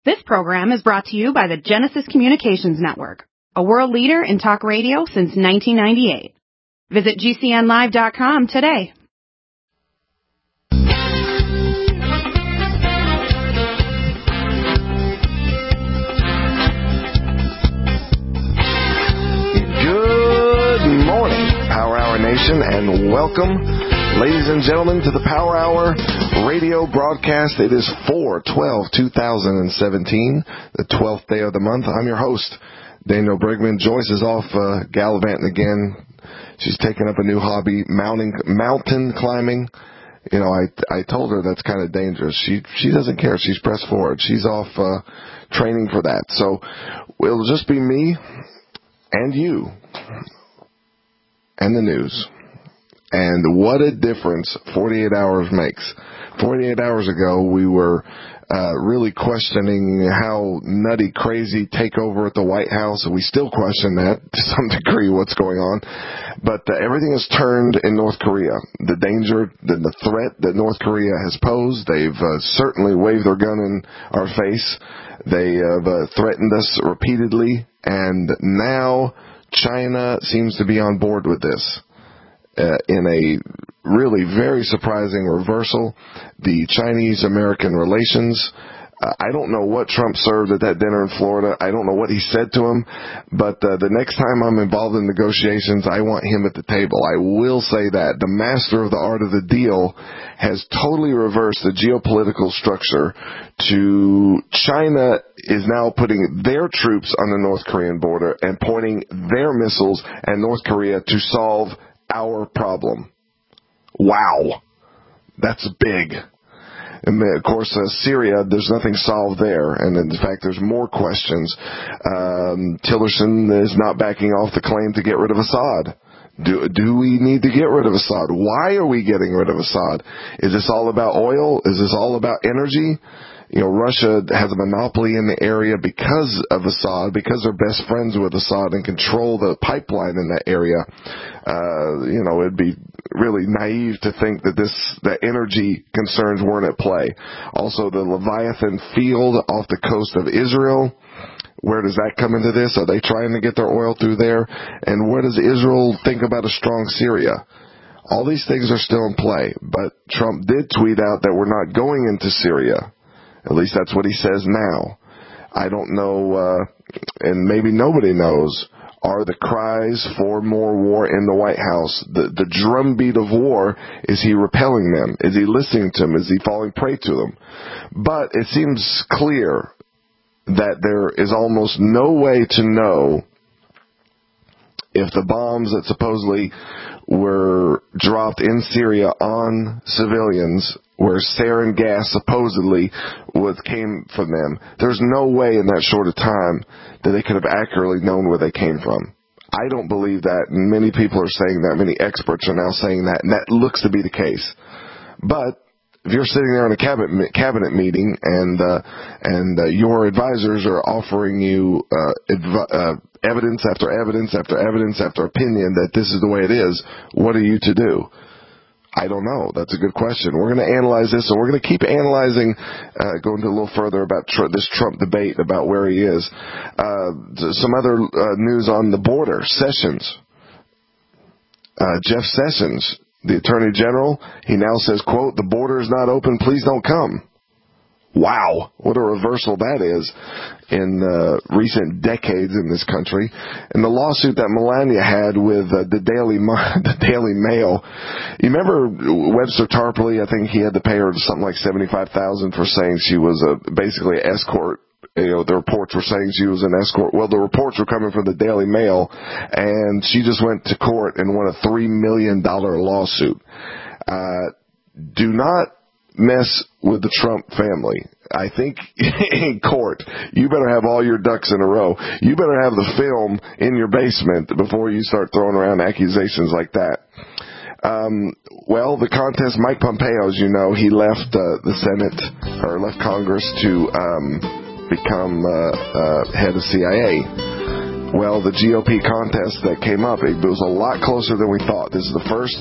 This program is brought to you by the Genesis Communications Network, a world leader in talk radio since 1998. Visit GCNlive.com today. Good morning, Power Hour Nation, and welcome, ladies and gentlemen, to the Power Hour radio broadcast. It is 4/12/2017, the 12th day of the month. I'm your host, Daniel Brigman. Joyce is off gallivanting again. She's taken up a new hobby, mountain climbing. You know, I told her that's kind of dangerous. She doesn't care. She's pressed forward. She's off training for that. So it'll just be me and you and the news. And what a difference 48 hours makes. 48 hours ago, we were really questioning how nutty, crazy takeover at the White House, and we still question that to some degree, what's going on. But everything has turned in North Korea. The danger, the threat that North Korea has posed, they've certainly waved their gun in our face. They have threatened us repeatedly, and now China seems to be on board with this. In a really very surprising reversal, the Chinese-American relations. I don't know what Trump served at that dinner in Florida. I don't know what he said to him, but the next time I'm involved in negotiations, I want him at the table. I will say that. The master of the art of the deal has totally reversed the geopolitical structure to China is now putting their troops on the North Korean border and pointing their missiles at North Korea to solve our problem. Wow. That's big. And of course, Syria, there's nothing solved there. And in fact, there's more questions. Tillerson is not backing off the claim to get rid of Assad. Do we need to get rid of Assad? Why are we getting rid of Assad? Is this all about oil? Is this all about energy? You know, Russia has a monopoly in the area because of Assad, because they're best friends with Assad and control the pipeline in that area. You know, it'd be really naive to think that that energy concerns weren't at play. Also, the Leviathan field off the coast of Israel. Where does that come into this? Are they trying to get their oil through there? And what does Israel think about a strong Syria? All these things are still in play, but Trump did tweet out that we're not going into Syria. At least that's what he says now. I don't know, and maybe nobody knows, are the cries for more war in the White House, the drumbeat of war, is he repelling them? Is he listening to them? Is he falling prey to them? But it seems clear that there is almost no way to know if the bombs that supposedly were dropped in Syria on civilians, where sarin gas supposedly came from them, there's no way in that short a time that they could have accurately known where they came from. I don't believe that, and many people are saying that. Many experts are now saying that, and that looks to be the case. But if you're sitting there in a cabinet meeting and your advisors are offering you evidence after evidence after evidence after opinion that this is the way it is, what are you to do? I don't know. That's a good question. We're going to analyze this, and we're going to keep analyzing, going a little further about this Trump debate, about where he is. Some other news on the border. Sessions. Jeff Sessions, the Attorney General, he now says, quote, "The border is not open. Please don't come." Wow, what a reversal that is in recent decades in this country. And the lawsuit that Melania had with the Daily Mail, you remember Webster Tarpley? I think he had to pay her something like $75,000 for saying she was basically an escort. You know, the reports were saying she was an escort. Well, the reports were coming from the Daily Mail, and she just went to court and won a $3 million lawsuit. Do not mess with the Trump family. I think in court, you better have all your ducks in a row. You better have the film in your basement before you start throwing around accusations like that. Well, the contest, Mike Pompeo, as you know, he left the Senate, or left Congress to become head of CIA. Well, the GOP contest that came up, it was a lot closer than we thought. This is the first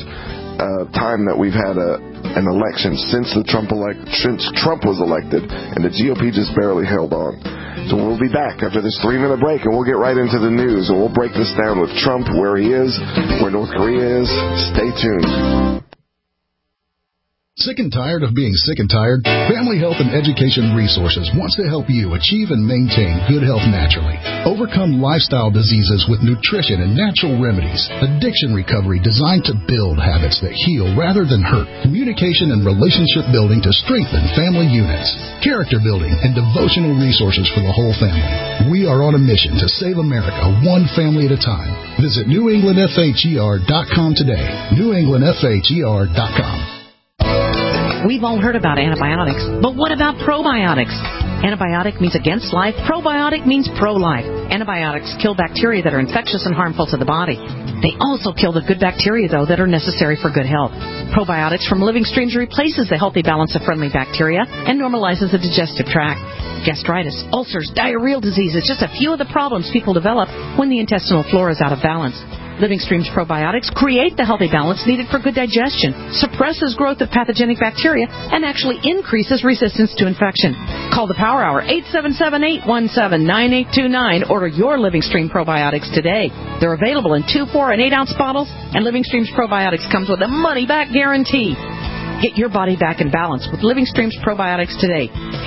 time that we've had an election since Trump was elected, and the GOP just barely held on. So we'll be back after this 3-minute break, and we'll get right into the news, and we'll break this down with Trump, where he is, where North Korea is. Stay tuned. Sick and tired of being sick and tired? Family Health and Education Resources wants to help you achieve and maintain good health naturally. Overcome lifestyle diseases with nutrition and natural remedies. Addiction recovery designed to build habits that heal rather than hurt. Communication and relationship building to strengthen family units. Character building and devotional resources for the whole family. We are on a mission to save America one family at a time. Visit NewEnglandFHER.com today. NewEnglandFHER.com. We've all heard about antibiotics, but what about probiotics? Antibiotic means against life. Probiotic means pro-life. Antibiotics kill bacteria that are infectious and harmful to the body. They also kill the good bacteria, though, that are necessary for good health. Probiotics from living streams replaces the healthy balance of friendly bacteria and normalizes the digestive tract. Gastritis, ulcers, diarrheal diseases, just a few of the problems people develop when the intestinal flora is out of balance. Living Streams probiotics create the healthy balance needed for good digestion, suppresses growth of pathogenic bacteria, and actually increases resistance to infection. Call the Power Hour, 877-817-9829. Order your Living Stream probiotics today. They're available in 2, 4, and 8-ounce bottles, and Living Streams probiotics comes with a money-back guarantee. Get your body back in balance with Living Streams probiotics today.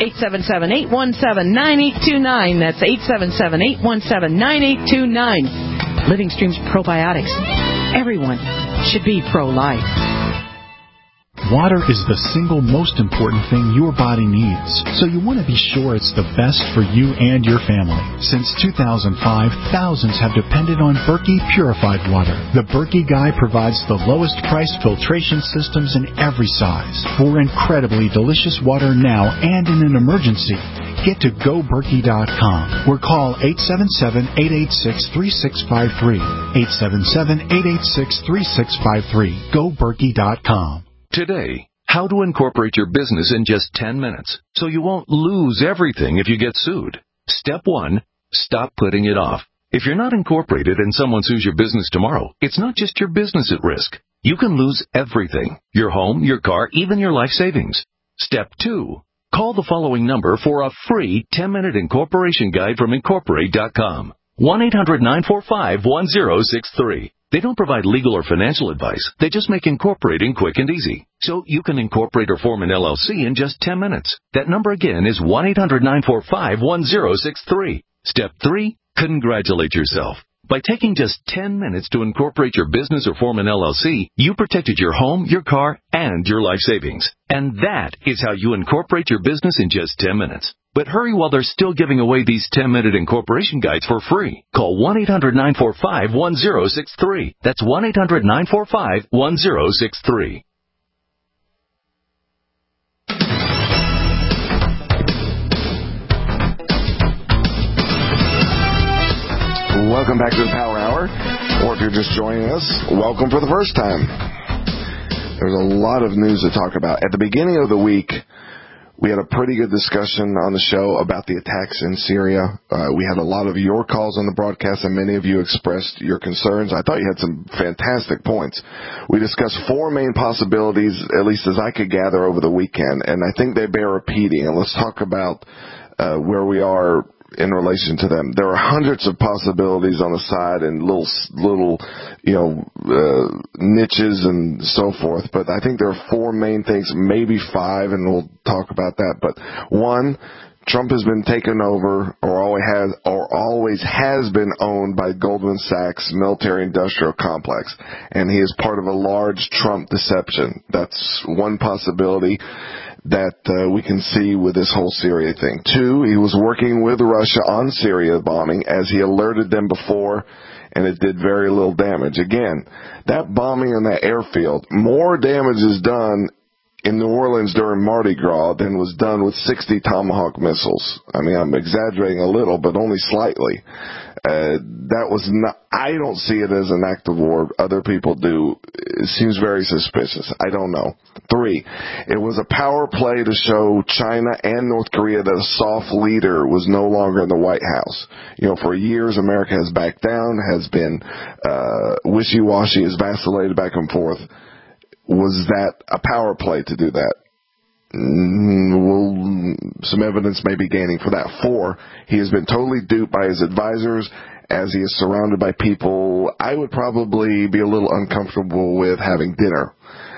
877-817-9829. That's 877-817-9829. Living Streams probiotics. Everyone should be pro-life. Water is the single most important thing your body needs, so you want to be sure it's the best for you and your family. Since 2005, thousands have depended on Berkey purified water. The Berkey Guy provides the lowest priced filtration systems in every size for incredibly delicious water now and in an emergency. Get to GoBerkey.com or call 877-886-3653. 877-886-3653. GoBerkey.com. Today, how to incorporate your business in just 10 minutes so you won't lose everything if you get sued. Step 1, stop putting it off. If you're not incorporated and someone sues your business tomorrow, it's not just your business at risk. You can lose everything: your home, your car, even your life savings. Step 2, call the following number for a free 10-minute incorporation guide from Incorporate.com. 1-800-945-1063. They don't provide legal or financial advice. They just make incorporating quick and easy. So you can incorporate or form an LLC in just 10 minutes. That number again is 1-800-945-1063. Step 3, congratulate yourself. By taking just 10 minutes to incorporate your business or form an LLC, you protected your home, your car, and your life savings. And that is how you incorporate your business in just 10 minutes. But hurry while they're still giving away these 10-minute incorporation guides for free. Call 1-800-945-1063. That's 1-800-945-1063. Welcome back to the Power Hour, or if you're just joining us, welcome for the first time. There's a lot of news to talk about. At the beginning of the week, we had a pretty good discussion on the show about the attacks in Syria. We had a lot of your calls on the broadcast, and many of you expressed your concerns. I thought you had some fantastic points. We discussed 4 main possibilities, at least as I could gather over the weekend, and I think they bear repeating. And let's talk about where we are in relation to them. There are hundreds of possibilities on the side and little niches and so forth, but I think there are 4 main things, maybe 5, and we'll talk about that. But 1, Trump has been taken over or always has been owned by Goldman Sachs military-industrial complex, and he is part of a large Trump deception. That's one possibility that we can see with this whole Syria thing. 2, he was working with Russia on Syria bombing as he alerted them before, and it did very little damage. Again, that bombing on that airfield, more damage is done in New Orleans during Mardi Gras than was done with 60 Tomahawk missiles. I mean, I'm exaggerating a little, but only slightly. That was not, I don't see it as an act of war. Other people do. It seems very suspicious. I don't know. 3, it was a power play to show China and North Korea that a soft leader was no longer in the White House. You know, for years, America has backed down, has been wishy-washy, has vacillated back and forth. Was that a power play to do that? Some evidence may be gaining for that. 4, he has been totally duped by his advisors as he is surrounded by people I would probably be a little uncomfortable with having dinner.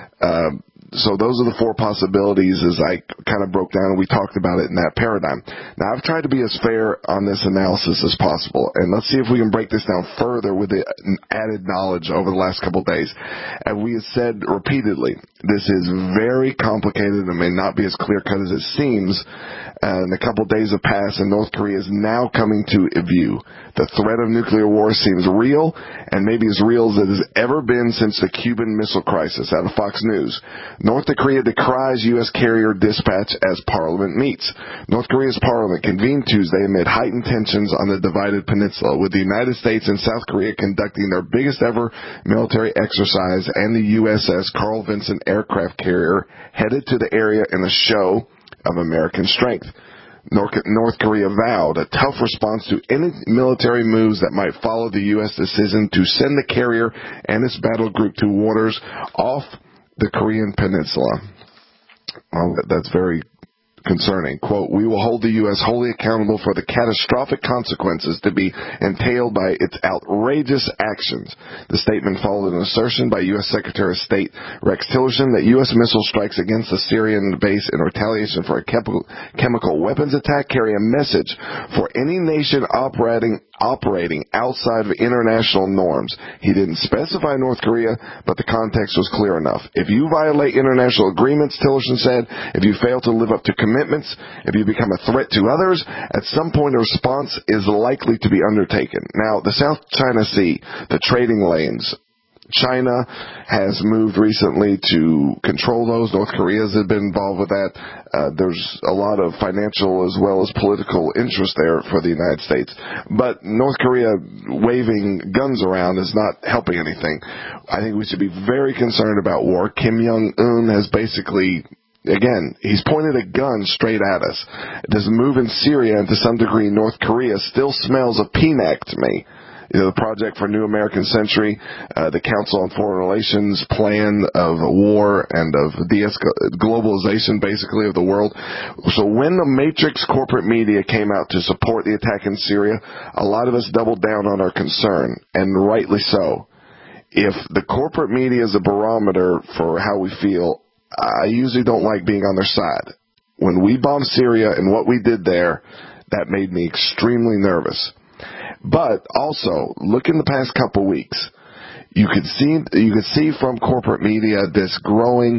So those are the 4 possibilities as I kind of broke down and we talked about it in that paradigm. Now, I've tried to be as fair on this analysis as possible, and let's see if we can break this down further with the added knowledge over the last couple of days. As we have said repeatedly, this is very complicated and may not be as clear-cut as it seems. And a couple of days have passed, and North Korea is now coming to view. The threat of nuclear war seems real, and maybe as real as it has ever been since the Cuban Missile Crisis. Out of Fox News, North Korea decries U.S. carrier dispatch as Parliament meets. North Korea's Parliament convened Tuesday amid heightened tensions on the divided peninsula, with the United States and South Korea conducting their biggest ever military exercise, and the USS Carl Vinson aircraft carrier headed to the area in a show of American strength. North Korea vowed a tough response to any military moves that might follow the U.S. decision to send the carrier and its battle group to waters off the Korean peninsula. Well, that's very concerning. Quote, "We will hold the U.S. wholly accountable for the catastrophic consequences to be entailed by its outrageous actions." The statement followed an assertion by U.S. Secretary of State Rex Tillerson that U.S. missile strikes against the Syrian base in retaliation for a chemical weapons attack carry a message for any nation operating outside of international norms. He didn't specify North Korea, but the context was clear enough. If you violate international agreements, Tillerson said, if you fail to live up to commitments, if you become a threat to others, at some point a response is likely to be undertaken. Now, the South China Sea, the trading lanes, China has moved recently to control those. North Korea has been involved with that. There's a lot of financial as well as political interest there for the United States. But North Korea waving guns around is not helping anything. I think we should be very concerned about war. Kim Jong-un has basically, again, he's pointed a gun straight at us. This move in Syria and to some degree North Korea still smells of PNAC to me. The Project for New American Century, the Council on Foreign Relations plan of war and of globalization, basically, of the world. So when the Matrix corporate media came out to support the attack in Syria, a lot of us doubled down on our concern, and rightly so. If the corporate media is a barometer for how we feel, I usually don't like being on their side. When we bombed Syria and what we did there, that made me extremely nervous. But also, look in the past couple weeks, you could see from corporate media this growing,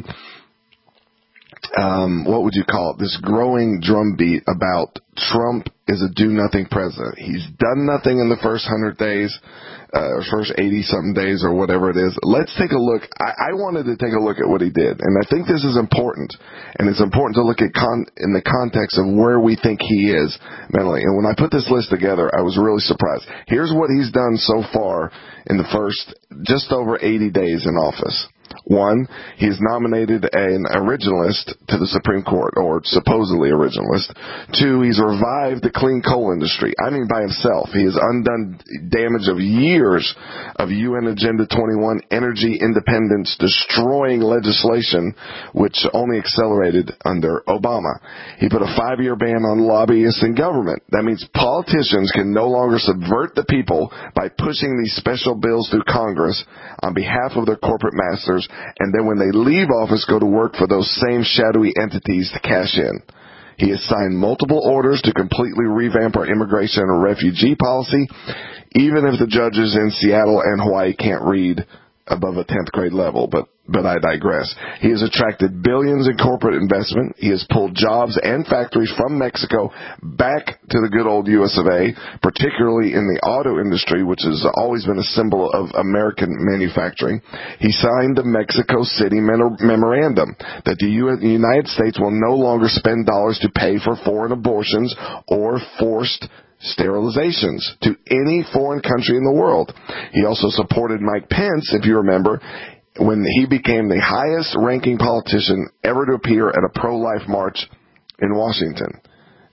what would you call it? This growing drumbeat about Trump is a do-nothing president. He's done nothing in the first 100 days, or first 80-something days, or whatever it is. Let's take a look. I wanted to take a look at what he did, and I think this is important. And it's important to look at in the context of where we think he is mentally. And when I put this list together, I was really surprised. Here's what he's done so far in the first just over 80 days in office. 1, he's nominated an originalist to the Supreme Court, or supposedly originalist. 2, he's revived the clean coal industry. I mean, by himself. He has undone damage of years of UN Agenda 21 energy independence destroying legislation, which only accelerated under Obama. He put a 5-year ban on lobbyists in government. That means politicians can no longer subvert the people by pushing these special bills through Congress on behalf of their corporate masters, and then when they leave office go to work for those same shadowy entities to cash in. He has signed multiple orders to completely revamp our immigration and refugee policy, even if the judges in Seattle and Hawaii can't read above a 10th grade level, but I digress. He has attracted billions in corporate investment. He has pulled jobs and factories from Mexico back to the good old US of A, particularly in the auto industry, which has always been a symbol of American manufacturing. He signed the Mexico City Memorandum that the United States will no longer spend dollars to pay for foreign abortions or forced sterilizations to any foreign country in the world. He also supported Mike Pence, if you remember, when he became the highest ranking politician ever to appear at a pro-life march in Washington.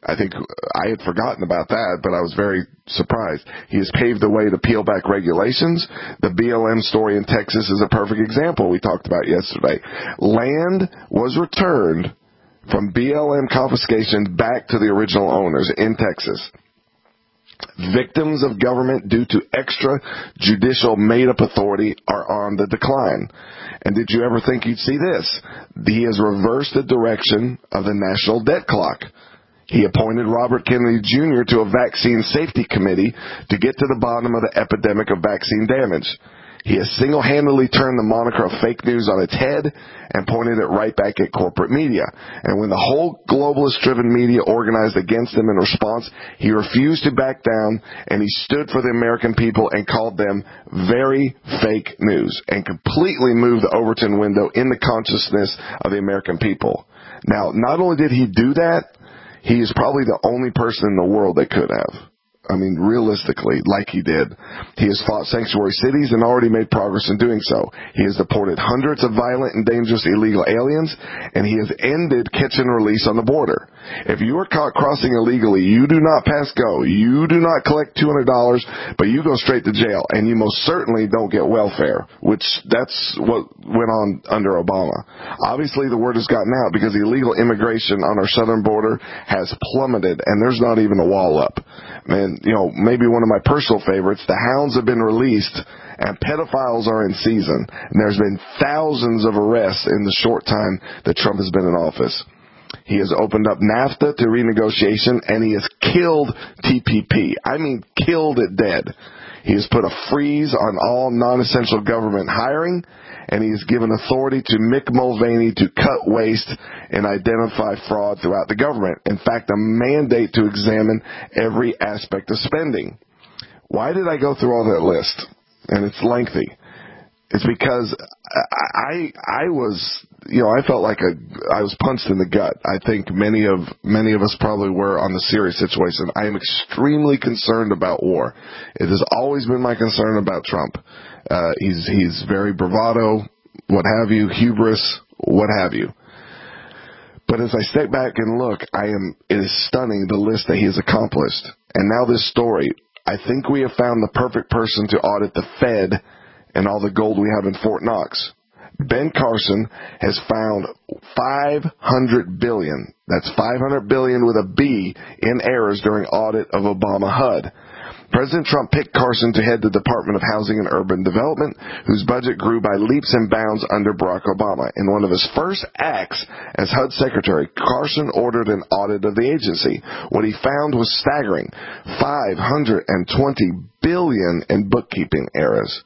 I think I had forgotten about that, but I was very surprised. He has paved the way to peel back regulations. The BLM story in Texas is a perfect example we talked about yesterday. Land was returned from BLM confiscation back to the original owners in Texas. Victims of government due to extrajudicial made-up authority are on the decline. And did you ever think you'd see this? He has reversed the direction of the national debt clock. He appointed Robert Kennedy Jr. to a vaccine safety committee to get to the bottom of the epidemic of vaccine damage. He has single-handedly turned the moniker of fake news on its head and pointed it right back at corporate media. And when the whole globalist-driven media organized against him in response, he refused to back down, and he stood for the American people and called them very fake news and completely moved the Overton window in the consciousness of the American people. Now, not only did he do that, he is probably the only person in the world that could have. I mean, realistically, like he did. He has fought sanctuary cities and already made progress in doing so. He has deported hundreds of violent and dangerous illegal aliens, and he has ended catch and release on the border. If you are caught crossing illegally, you do not pass go. You do not collect $200, but you go straight to jail, and you most certainly don't get welfare, which that's what went on under Obama. Obviously, the word has gotten out because illegal immigration on our southern border has plummeted, and there's not even a wall up. Man, you know, maybe one of my personal favorites, the hounds have been released and pedophiles are in season. And there's been thousands of arrests in the short time that Trump has been in office. He has opened up NAFTA to renegotiation, and he has killed TPP. I mean, killed it dead. He has put a freeze on all non-essential government hiring, and he has given authority to Mick Mulvaney to cut waste and identify fraud throughout the government. In fact, a mandate to examine every aspect of spending. Why did I go through all that list? And it's lengthy. It's because I was, you know, I felt like I was punched in the gut. I think many of us probably were on the Syria situation. I am extremely concerned about war. It has always been my concern about Trump. He's very bravado, what have you, hubris, what have you. But as I step back and look, it is stunning the list that he has accomplished. And now this story, I think we have found the perfect person to audit the Fed and all the gold we have in Fort Knox. Ben Carson has found $500 billion, that's $500 billion with a B, in errors during audit of Obama HUD. President Trump picked Carson to head the Department of Housing and Urban Development, whose budget grew by leaps and bounds under Barack Obama. In one of his first acts as HUD Secretary, Carson ordered an audit of the agency. What he found was staggering: $520 billion in bookkeeping errors.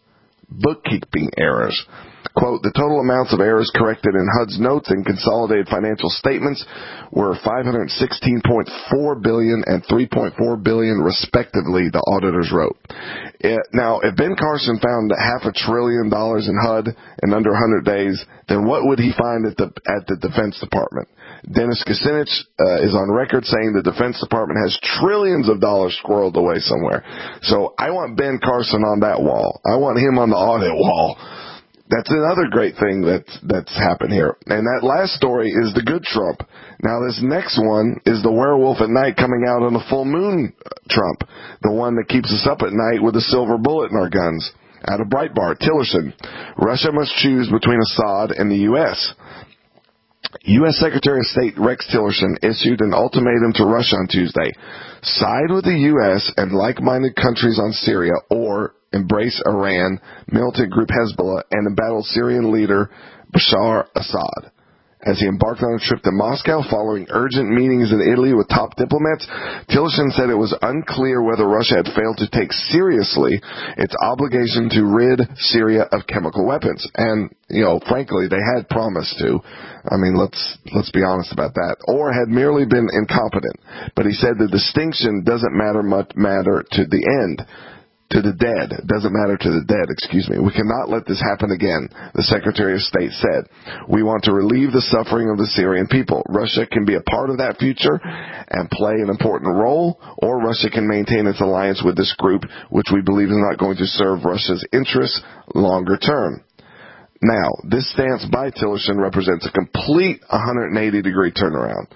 Quote, the total amounts of errors corrected in HUD's notes and consolidated financial statements were $516.4 billion and $3.4 billion, respectively, the auditors wrote. Now, if Ben Carson found $500 billion in HUD in under 100 days, then what would he find at the Defense Department? Dennis Kucinich is on record saying the Defense Department has trillions of dollars squirreled away somewhere. So I want Ben Carson on that wall. I want him on the audit wall. That's another great thing that's happened here. And that last story is the good Trump. Now this next one is the werewolf at night coming out on a full moon Trump, the one that keeps us up at night with a silver bullet in our guns. Out of Breitbart, Tillerson, Russia must choose between Assad and the U.S. U.S. Secretary of State Rex Tillerson issued an ultimatum to Russia on Tuesday. Side with the U.S. and like-minded countries on Syria, or embrace Iran, militant group Hezbollah, and embattle Syrian leader Bashar Assad. As he embarked on a trip to Moscow following urgent meetings in Italy with top diplomats, Tillerson said it was unclear whether Russia had failed to take seriously its obligation to rid Syria of chemical weapons. And, you know, frankly, they had promised to. I mean, let's be honest about that. Or had merely been incompetent. But he said the distinction doesn't matter to the end. To the dead. It doesn't matter to the dead, We cannot let this happen again, the Secretary of State said. We want to relieve the suffering of the Syrian people. Russia can be a part of that future and play an important role, or Russia can maintain its alliance with this group, which we believe is not going to serve Russia's interests longer term. Now, this stance by Tillerson represents a complete 180-degree turnaround.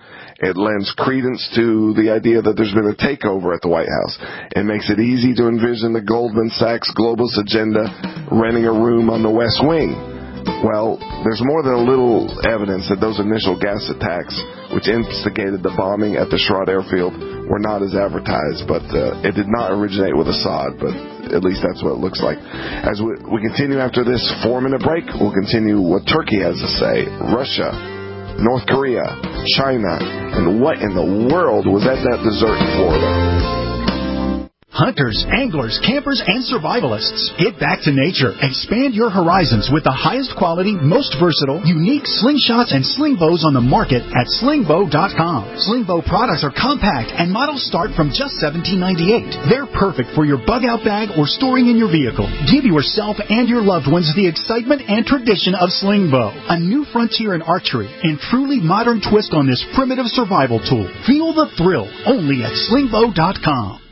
It lends credence to the idea that there's been a takeover at the White House. It makes it easy to envision the Goldman Sachs globalist agenda renting a room on the West Wing. Well, there's more than a little evidence that those initial gas attacks, which instigated the bombing at the Sharad airfield, were not as advertised, but it did not originate with Assad, but at least that's what it looks like. As we continue after this 4-minute break, we'll continue what Turkey has to say, Russia, North Korea, China, and what in the world was at that dessert in Florida. Hunters, anglers, campers, and survivalists, get back to nature. Expand your horizons with the highest quality, most versatile, unique slingshots and sling bows on the market at slingbow.com. Slingbow products are compact and models start from just $17.98. They're perfect for your bug-out bag or storing in your vehicle. Give yourself and your loved ones the excitement and tradition of Slingbow, a new frontier in archery and truly modern twist on this primitive survival tool. Feel the thrill only at slingbow.com.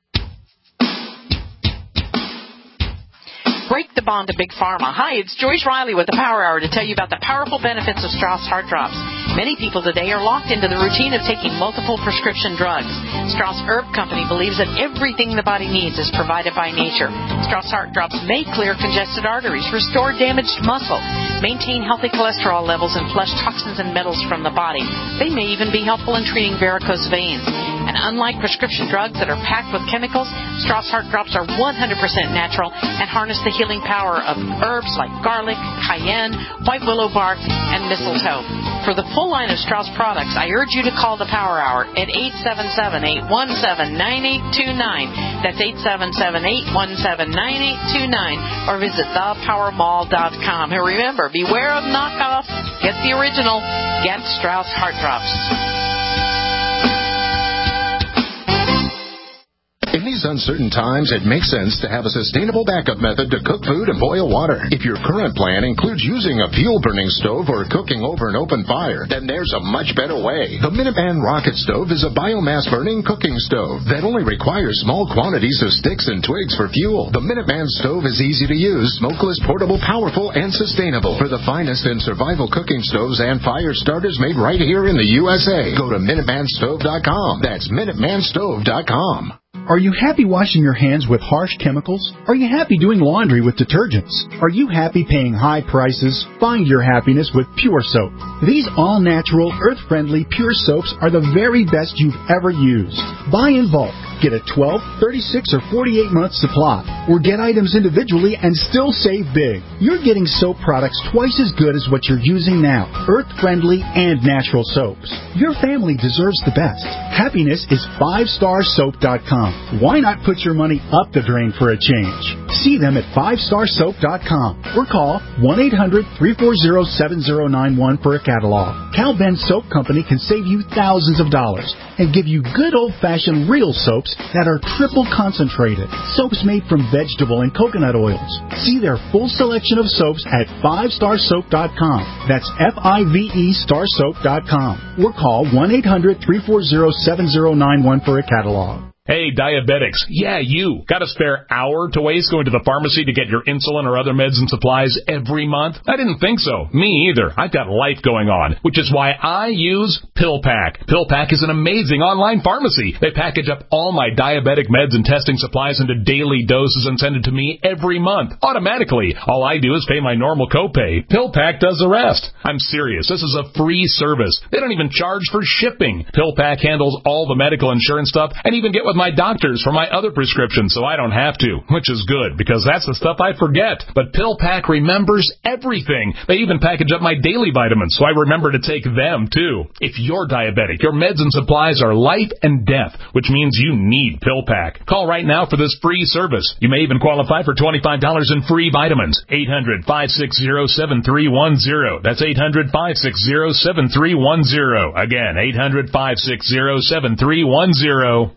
Break the bond to Big Pharma. Hi, it's Joyce Riley with the Power Hour to tell you about the powerful benefits of Strauss Heart Drops. Many people today are locked into the routine of taking multiple prescription drugs. Strauss Herb Company believes that everything the body needs is provided by nature. Strauss Heart Drops may clear congested arteries, restore damaged muscle, maintain healthy cholesterol levels, and flush toxins and metals from the body. They may even be helpful in treating varicose veins. And unlike prescription drugs that are packed with chemicals, Strauss Heart Drops are 100% natural and harness the healing power of herbs like garlic, cayenne, white willow bark, and mistletoe. For the full line of Strauss products, I urge you to call the Power Hour at 877-817-9829. That's 877-817-9829. Or visit thepowermall.com. And remember, beware of knockoffs. Get the original. Get Strauss Heart Drops. In these uncertain times, it makes sense to have a sustainable backup method to cook food and boil water. If your current plan includes using a fuel-burning stove or cooking over an open fire, then there's a much better way. The Minuteman Rocket Stove is a biomass-burning cooking stove that only requires small quantities of sticks and twigs for fuel. The Minuteman Stove is easy to use, smokeless, portable, powerful, and sustainable. For the finest in survival cooking stoves and fire starters made right here in the USA, go to MinutemanStove.com. That's MinutemanStove.com. Are you happy washing your hands with harsh chemicals? Are you happy doing laundry with detergents? Are you happy paying high prices? Find your happiness with Pure Soap. These all-natural, earth-friendly Pure Soaps are the very best you've ever used. Buy in bulk. Get a 12, 36, or 48-month supply. Or get items individually and still save big. You're getting soap products twice as good as what you're using now. Earth-friendly and natural soaps. Your family deserves the best. Happiness is 5starsoap.com. Why not put your money up the drain for a change? See them at 5starsoap.com or call 1-800-340-7091 for a catalog. Cal Ben Soap Company can save you thousands of dollars and give you good old-fashioned real soaps that are triple concentrated. Soaps made from vegetable and coconut oils. See their full selection of soaps at 5starsoap.com. That's F-I-V-E starsoap.com. Or call 1-800-340-7091 for a catalog. Hey, diabetics. Yeah, you. Got a spare hour to waste going to the pharmacy to get your insulin or other meds and supplies every month? I didn't think so. Me either. I've got life going on, which is why I use PillPack. PillPack is an amazing online pharmacy. They package up all my diabetic meds and testing supplies into daily doses and send it to me every month, automatically. All I do is pay my normal copay. PillPack does the rest. I'm serious. This is a free service. They don't even charge for shipping. PillPack handles all the medical insurance stuff and even get with my doctors for my other prescriptions, so I don't have to, which is good, because that's the stuff I forget. But PillPack remembers everything. They even package up my daily vitamins, so I remember to take them, too. If you're diabetic, your meds and supplies are life and death, which means you need PillPack. Call right now for this free service. You may even qualify for $25 in free vitamins. 800-560-7310. That's 800-560-7310. Again, 800-560-7310.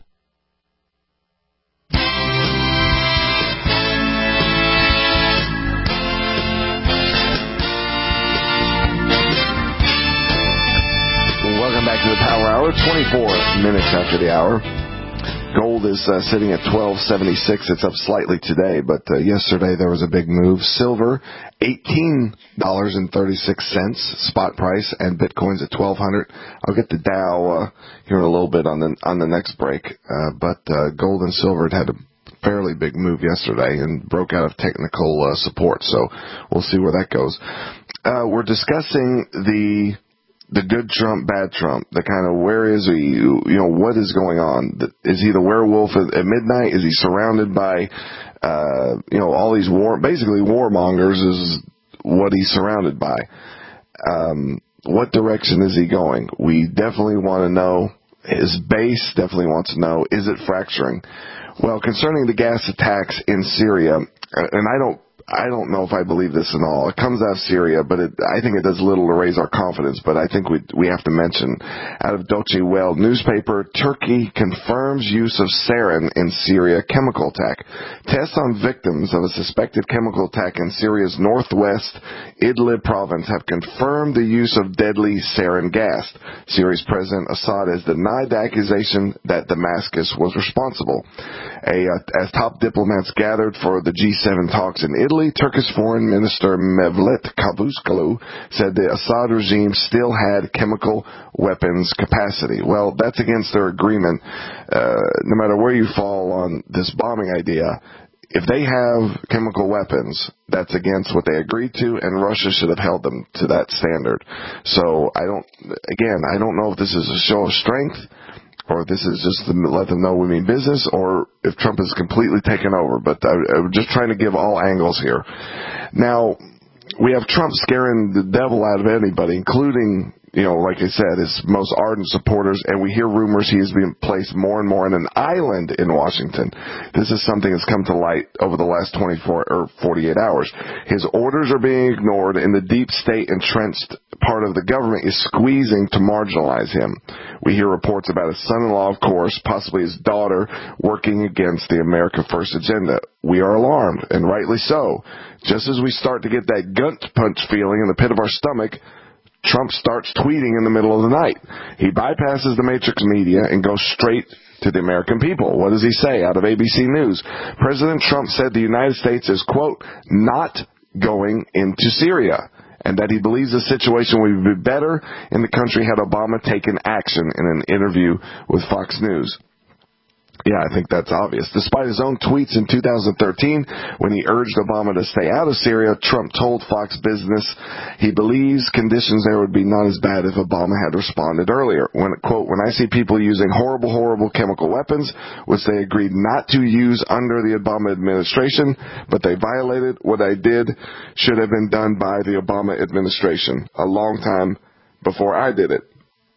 Welcome back to the Power Hour, 24 minutes after the hour. Gold Gold is sitting at $12.76. It's up slightly today, but yesterday there was a big move. Silver, $18.36 spot price, and Bitcoin's at $1,200. I'll get the Dow here in a little bit on the next break. But gold and silver had a fairly big move yesterday and broke out of technical support. So we'll see where that goes. We're discussing the good Trump, bad Trump, the kind of where is he, what is going on? Is he the werewolf at midnight? Is he surrounded by, all these basically warmongers is what he's surrounded by. What direction is he going? We definitely want to know. His base definitely wants to know, is it fracturing? Well, concerning the gas attacks in Syria, and I don't know if I believe this at all. It comes out of Syria, but I think it does little to raise our confidence, but I think we have to mention. Out of Deutsche Welle newspaper, Turkey confirms use of sarin in Syria chemical attack. Tests on victims of a suspected chemical attack in Syria's northwest Idlib province have confirmed the use of deadly sarin gas. Syria's President Assad has denied the accusation that Damascus was responsible. As top diplomats gathered for the G7 talks in Italy, Turkish Foreign Minister Mevlut Cavusoglu said the Assad regime still had chemical weapons capacity. Well, that's against their agreement. No matter where you fall on this bombing idea, if they have chemical weapons, that's against what they agreed to, and Russia should have held them to that standard. So I don't know if this is a show of strength, or this is just to let them know we mean business, or if Trump is completely taken over. But I'm just trying to give all angles here. Now, we have Trump scaring the devil out of anybody, including, like I said, his most ardent supporters, and we hear rumors he is being placed more and more in an island in Washington. This is something that's come to light over the last 24 or 48 hours. His orders are being ignored, and the deep state entrenched part of the government is squeezing to marginalize him. We hear reports about his son-in-law, of course, possibly his daughter, working against the America First agenda. We are alarmed, and rightly so. Just as we start to get that gut punch feeling in the pit of our stomach, Trump starts tweeting in the middle of the night. He bypasses the matrix media and goes straight to the American people. What does he say out of ABC News? President Trump said the United States is, quote, not going into Syria, and that he believes the situation would be better in the country had Obama taken action in an interview with Fox News. Yeah, I think that's obvious. Despite his own tweets in 2013, when he urged Obama to stay out of Syria, Trump told Fox Business he believes conditions there would be not as bad if Obama had responded earlier. When, quote, when I see people using horrible, horrible chemical weapons, which they agreed not to use under the Obama administration, but they violated, what I did should have been done by the Obama administration a long time before I did it.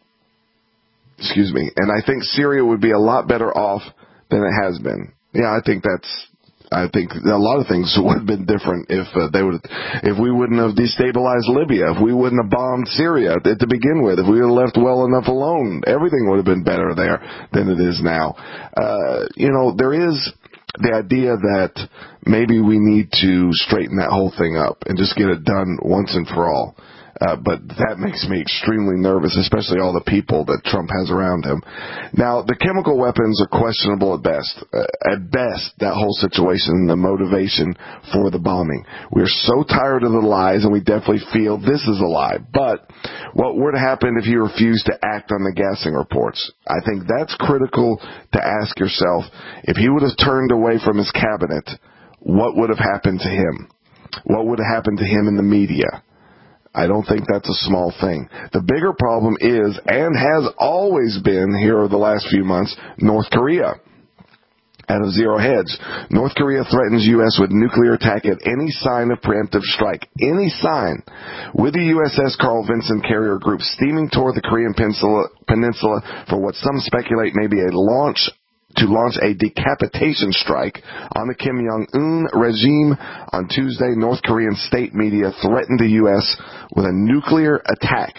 Excuse me. And I think Syria would be a lot better off than it has been. Yeah, I think a lot of things would have been different if we wouldn't have destabilized Libya, if we wouldn't have bombed Syria to begin with, if we would have left well enough alone. Everything would have been better there than it is now. There is the idea that maybe we need to straighten that whole thing up and just get it done once and for all. But that makes me extremely nervous, especially all the people that Trump has around him. Now, the chemical weapons are questionable at best. At best, that whole situation, the motivation for the bombing. We're so tired of the lies, and we definitely feel this is a lie. But what would have happened if he refused to act on the gassing reports? I think that's critical to ask yourself. If he would have turned away from his cabinet, what would have happened to him? What would have happened to him in the media? I don't think that's a small thing. The bigger problem is, and has always been here over the last few months, North Korea. Out of Zero Hedge, North Korea threatens U.S. with nuclear attack at any sign of preemptive strike. Any sign. With the USS Carl Vinson carrier group steaming toward the Korean peninsula for what some speculate may be to launch a decapitation strike on the Kim Jong-un regime. On Tuesday, North Korean state media threatened the U.S. with a nuclear attack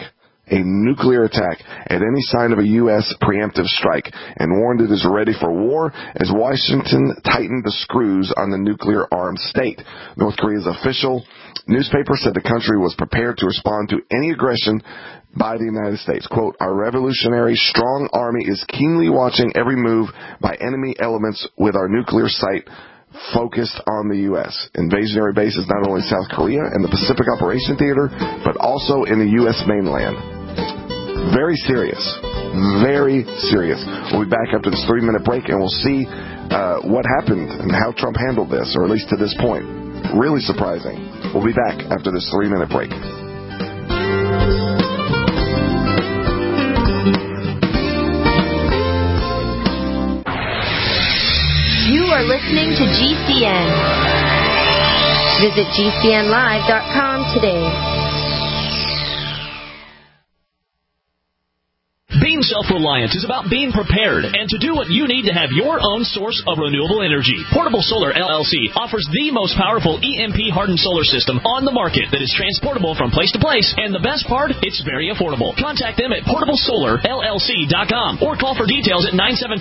at any sign of a U.S. preemptive strike, and warned it is ready for war as Washington tightened the screws on the nuclear-armed state. North Korea's official newspaper said the country was prepared to respond to any aggression by the United States. Quote, our revolutionary, strong army is keenly watching every move by enemy elements with our nuclear site focused on the U.S. Invasionary bases not only South Korea and the Pacific Operation Theater, but also in the U.S. mainland. Very serious. Very serious. We'll be back after this 3-minute break, and we'll see what happened and how Trump handled this, or at least to this point. Really surprising. We'll be back after this 3-minute break. You are listening to GCN. Visit GCNlive.com today. Being self-reliant is about being prepared and to do what you need to have your own source of renewable energy. Portable Solar LLC offers the most powerful EMP-hardened solar system on the market that is transportable from place to place, and the best part, it's very affordable. Contact them at portablesolarllc.com or call for details at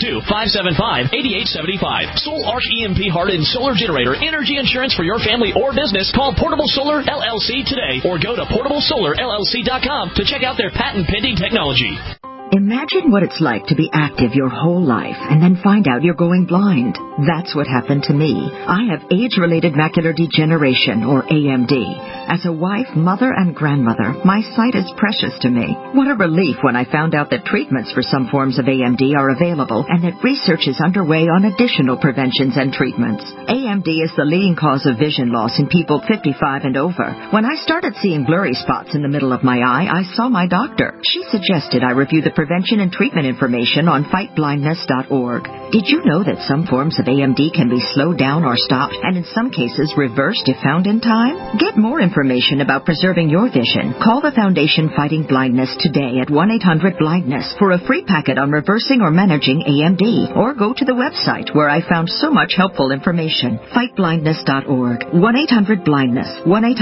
972-575-8875. Soul Arch EMP-hardened solar generator energy insurance for your family or business. Call Portable Solar LLC today or go to portablesolarllc.com to check out their patent-pending technology. Imagine what it's like to be active your whole life and then find out you're going blind. That's what happened to me. I have age-related macular degeneration, or AMD. As a wife, mother, and grandmother, my sight is precious to me. What a relief when I found out that treatments for some forms of AMD are available and that research is underway on additional preventions and treatments. AMD is the leading cause of vision loss in people 55 and over. When I started seeing blurry spots in the middle of my eye, I saw my doctor. She suggested I review the prevention and treatment information on fightblindness.org. Did you know that some forms of AMD can be slowed down or stopped, and in some cases reversed if found in time? Get more information about preserving your vision. Call the Foundation Fighting Blindness today at 1-800-BLINDNESS for a free packet on reversing or managing AMD, or go to the website where I found so much helpful information. Fightblindness.org, 1-800-BLINDNESS,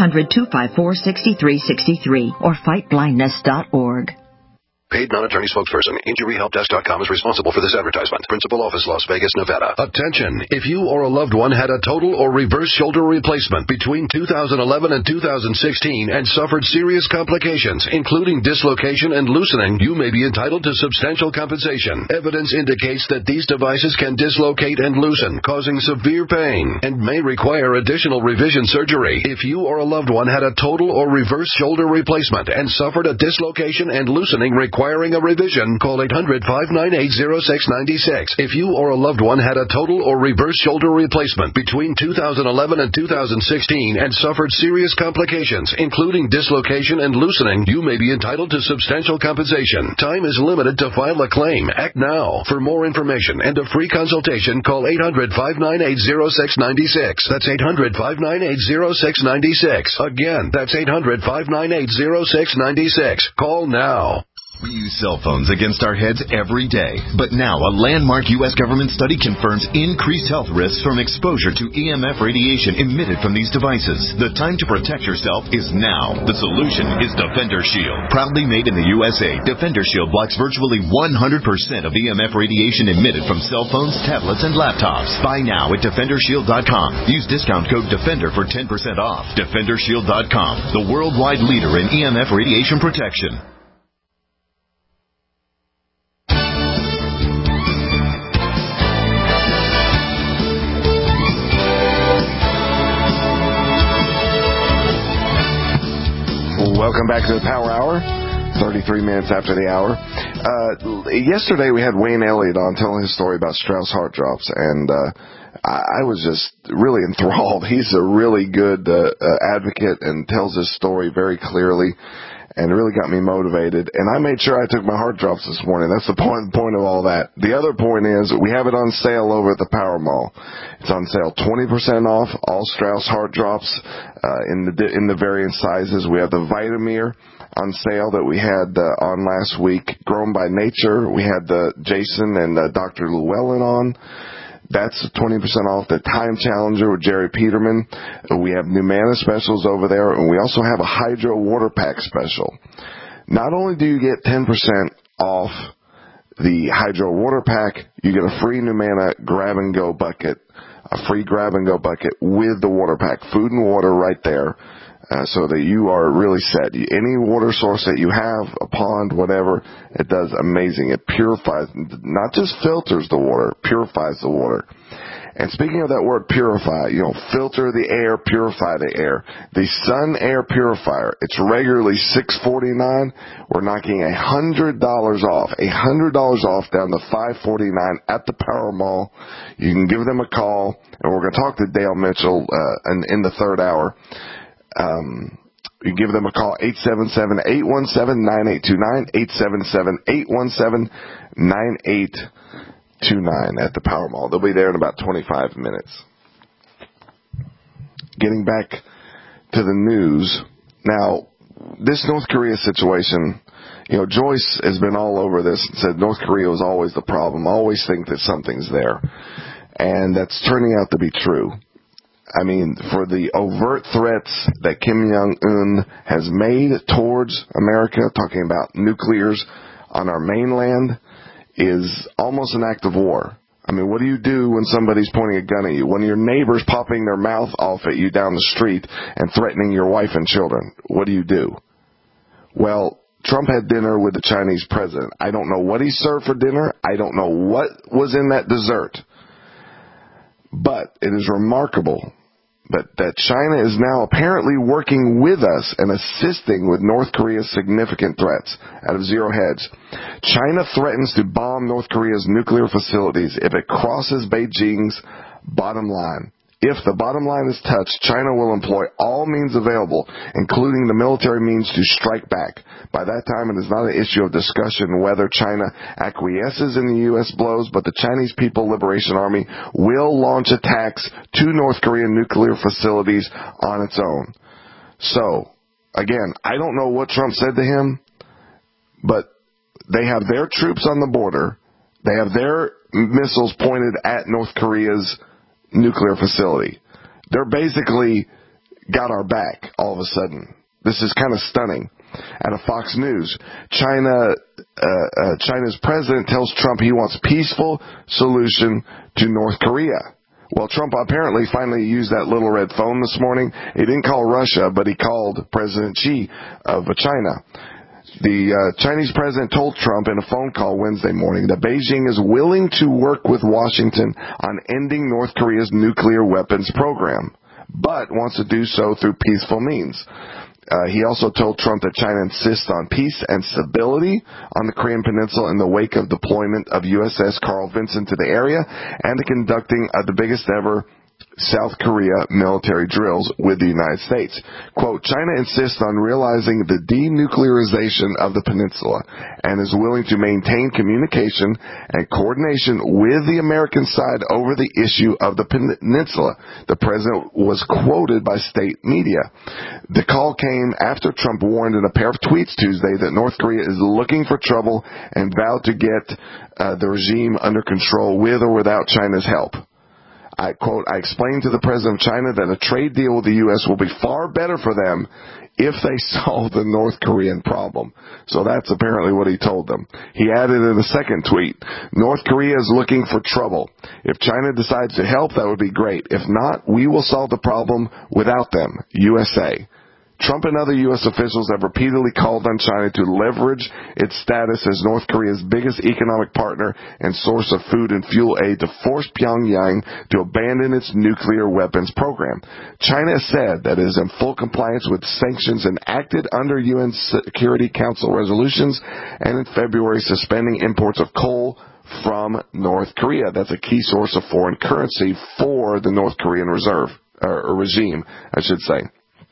1-800-254-6363, or fightblindness.org. Paid non-attorney spokesperson. InjuryHelpDesk.com is responsible for this advertisement. Principal office, Las Vegas, Nevada. Attention! If you or a loved one had a total or reverse shoulder replacement between 2011 and 2016 and suffered serious complications, including dislocation and loosening, you may be entitled to substantial compensation. Evidence indicates that these devices can dislocate and loosen, causing severe pain, and may require additional revision surgery. If you or a loved one had a total or reverse shoulder replacement and suffered a dislocation and loosening requiring a revision, call 800-598-0696. If you or a loved one had a total or reverse shoulder replacement between 2011 and 2016 and suffered serious complications, including dislocation and loosening, you may be entitled to substantial compensation. Time is limited to file a claim. Act now. For more information and a free consultation, call 800-598-0696. That's 800-598-0696. Again, that's 800-598-0696. Call now. We use cell phones against our heads every day. But now a landmark U.S. government study confirms increased health risks from exposure to EMF radiation emitted from these devices. The time to protect yourself is now. The solution is Defender Shield. Proudly made in the USA, Defender Shield blocks virtually 100% of EMF radiation emitted from cell phones, tablets, and laptops. Buy now at DefenderShield.com. Use discount code DEFENDER for 10% off. DefenderShield.com, the worldwide leader in EMF radiation protection. Welcome back to the Power Hour, 33 minutes after the hour. Yesterday we had Wayne Elliott on telling his story about Strauss Heart Drops, and I was just really enthralled. He's a really good advocate and tells his story very clearly, and it really got me motivated. And I made sure I took my heart drops this morning. That's the point of all that. The other point is we have it on sale over at the Power Mall. It's on sale 20% off all Strauss Heart Drops in the various sizes. We have the Vitamir on sale that we had on last week. Grown by Nature. We had the Jason and Dr. Llewellyn on. That's 20% off. The Time Challenger with Jerry Peterman. We have Numana specials over there, and we also have a Hydro Water Pack special. Not only do you get 10% off the Hydro Water Pack, you get a free Numana grab-and-go bucket, a free grab-and-go bucket with the water pack. Food and water right there. so that you are really set. Any water source that you have, a pond, whatever, it does amazing. It purifies, not just filters the water, it purifies the water. And speaking of that word purify, filter the air, purify the air. The Sun Air Purifier, it's regularly $649. We're knocking $100 off, $100 off down to $549 at the Power Mall. You can give them a call, and we're going to talk to Dale Mitchell in the third hour. You give them a call, 877-817-9829, 877-817-9829 at the Power Mall. They'll be there in about 25 minutes. Getting back to the news. Now, this North Korea situation, Joyce has been all over this and said North Korea was always the problem. I always think that something's there. And that's turning out to be true. I mean, for the overt threats that Kim Jong-un has made towards America, talking about nuclears on our mainland, is almost an act of war. I mean, what do you do when somebody's pointing a gun at you? When your neighbor's popping their mouth off at you down the street and threatening your wife and children, what do? Well, Trump had dinner with the Chinese president. I don't know what he served for dinner. I don't know what was in that dessert. But it is remarkable that China is now apparently working with us and assisting with North Korea's significant threats out of Zero Hedge. China threatens to bomb North Korea's nuclear facilities if it crosses Beijing's bottom line. If the bottom line is touched, China will employ all means available, including the military means to strike back. By that time, it is not an issue of discussion whether China acquiesces in the U.S. blows, but the Chinese People Liberation Army will launch attacks to North Korean nuclear facilities on its own. So, again, I don't know what Trump said to him, but they have their troops on the border. They have their missiles pointed at North Korea's nuclear facility. They're basically got our back all of a sudden. This is kind of stunning. Out of Fox News, China's president tells Trump he wants peaceful solution to North Korea. Well, Trump apparently finally used that little red phone this morning. He didn't call Russia, but he called President Xi of China. The Chinese president told Trump in a phone call Wednesday morning that Beijing is willing to work with Washington on ending North Korea's nuclear weapons program, but wants to do so through peaceful means. He also told Trump that China insists on peace and stability on the Korean Peninsula in the wake of deployment of USS Carl Vinson to the area and the conducting of the biggest ever South Korea military drills with the United States. Quote, China insists on realizing the denuclearization of the peninsula and is willing to maintain communication and coordination with the American side over the issue of the peninsula. The president was quoted by state media. The call came after Trump warned in a pair of tweets Tuesday that North Korea is looking for trouble and vowed to get the regime under control with or without China's help. I quote, I explained to the president of China that a trade deal with the U.S. will be far better for them if they solve the North Korean problem. So that's apparently what he told them. He added in a second tweet, North Korea is looking for trouble. If China decides to help, that would be great. If not, we will solve the problem without them. USA. Trump and other U.S. officials have repeatedly called on China to leverage its status as North Korea's biggest economic partner and source of food and fuel aid to force Pyongyang to abandon its nuclear weapons program. China has said that it is in full compliance with sanctions and acted under UN Security Council resolutions and in February suspending imports of coal from North Korea. That's a key source of foreign currency for the North Korean regime, I should say.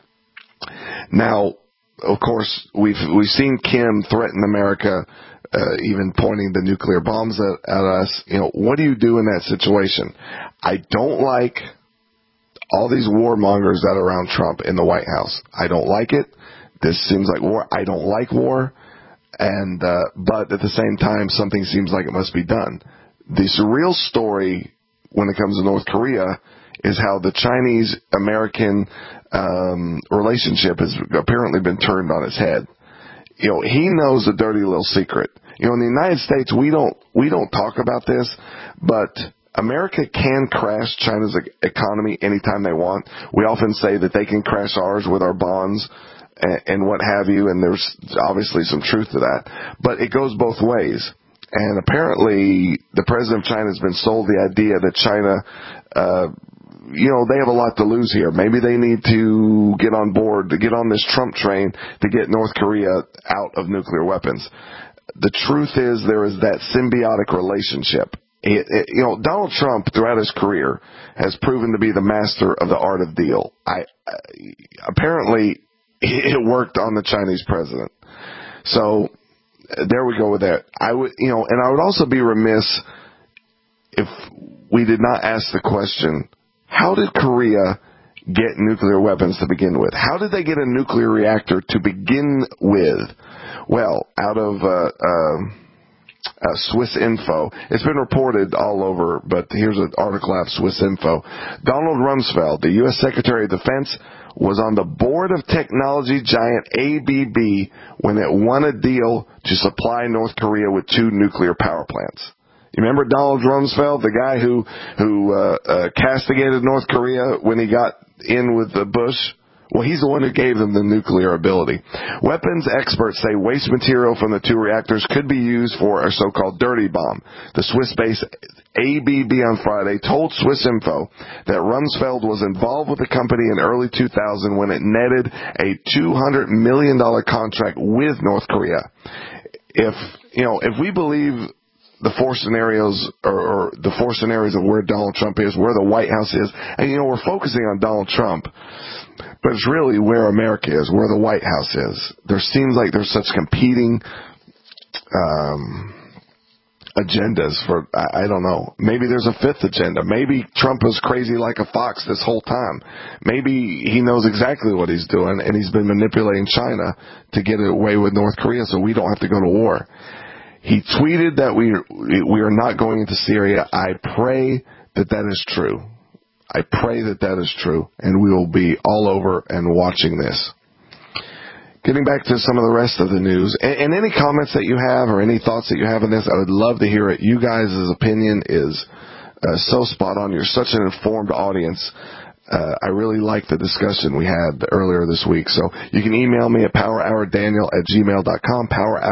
Now, of course, we've seen Kim threaten America, even pointing the nuclear bombs at us. What do you do in that situation? I don't like all these warmongers that are around Trump in the White House. I don't like it. This seems like war. I don't like war. And but at the same time, something seems like it must be done. The real story when it comes to North Korea is how the Chinese-American relationship has apparently been turned on its head. He knows a dirty little secret. In the United States, we don't talk about this, but America can crash China's economy anytime they want. We often say that they can crash ours with our bonds and what have you, and there's obviously some truth to that. But it goes both ways. And apparently the president of China has been sold the idea that China, they have a lot to lose here. Maybe they need to get on board, to get on this Trump train to get North Korea out of nuclear weapons. The truth is there is that symbiotic relationship. Donald Trump throughout his career has proven to be the master of the art of deal. Apparently it worked on the Chinese president. So there we go with that. I would also be remiss if we did not ask the question, how did Korea get nuclear weapons to begin with? How did they get a nuclear reactor to begin with? Well, out of Swiss Info. It's been reported all over, but here's an article out of Swiss Info. Donald Rumsfeld, the U.S. Secretary of Defense, was on the board of technology giant ABB when it won a deal to supply North Korea with 2 nuclear power plants. You remember Donald Rumsfeld, the guy who castigated North Korea when he got in with Bush? Well, he's the one who gave them the nuclear ability. Weapons experts say waste material from the 2 reactors could be used for a so-called dirty bomb. The Swiss-based ABB on Friday told Swiss Info that Rumsfeld was involved with the company in early 2000 when it netted a $200 million contract with North Korea. If we believe the 4 scenarios or the 4 scenarios of where Donald Trump is, where the White House is, and we're focusing on Donald Trump, but it's really where America is, where the White House is. There seems like there's such competing agendas for, I don't know. Maybe there's a 5th agenda. Maybe Trump was crazy like a fox this whole time. Maybe he knows exactly what he's doing, and he's been manipulating China to get away with North Korea so we don't have to go to war. He tweeted that we are not going into Syria. I pray that is true. I pray that is true, and we will be all over and watching this. Getting back to some of the rest of the news, and any comments that you have or any thoughts that you have on this, I would love to hear it. You guys' opinion is so spot on. You're such an informed audience. I really like the discussion we had earlier this week. So you can email me at powerhourdaniel@gmail.com,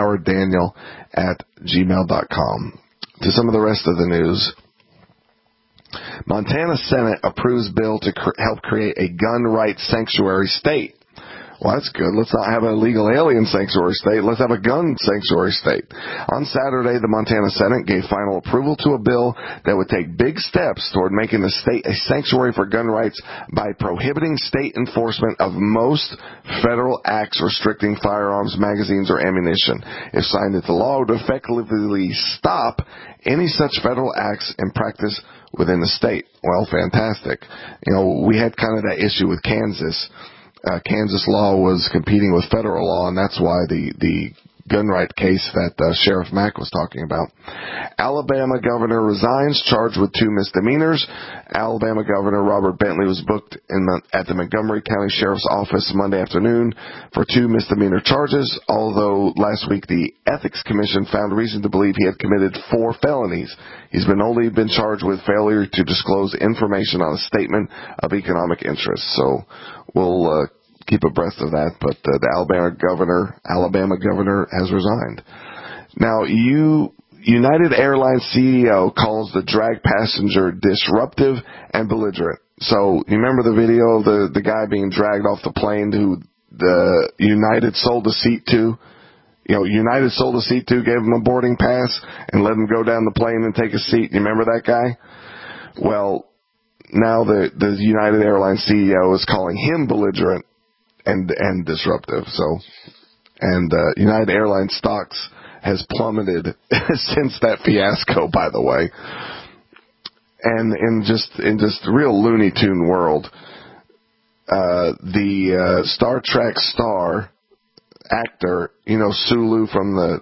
powerhourdaniel@gmail.com. To some of the rest of the news. Montana Senate approves bill to help create a gun rights sanctuary state. Well, that's good. Let's not have a legal alien sanctuary state. Let's have a gun sanctuary state. On Saturday, the Montana Senate gave final approval to a bill that would take big steps toward making the state a sanctuary for gun rights by prohibiting state enforcement of most federal acts restricting firearms, magazines, or ammunition. If signed into law, it would effectively stop any such federal acts in practice within the state. Well, fantastic. We had kind of that issue with Kansas. Kansas law was competing with federal law, and that's why the gun right case that Sheriff Mack was talking about. Alabama governor resigns, charged with 2 misdemeanors. Alabama Governor Robert Bentley was booked at the Montgomery County Sheriff's Office Monday afternoon for 2 misdemeanor charges, although last week the Ethics Commission found reason to believe he had committed 4 felonies. He's only been charged with failure to disclose information on a statement of economic interest. So we'll keep abreast of that, but the Alabama governor has resigned. Now, United Airlines CEO calls the drag passenger disruptive and belligerent. So you remember the video of the guy being dragged off the plane who the United sold a seat to? United sold a seat to, gave him a boarding pass, and let him go down the plane and take a seat. You remember that guy? Well, now the United Airlines CEO is calling him belligerent and disruptive. So, and United Airlines stocks has plummeted since that fiasco, by the way. And in just real Looney Tune world, the Star Trek star actor, Sulu from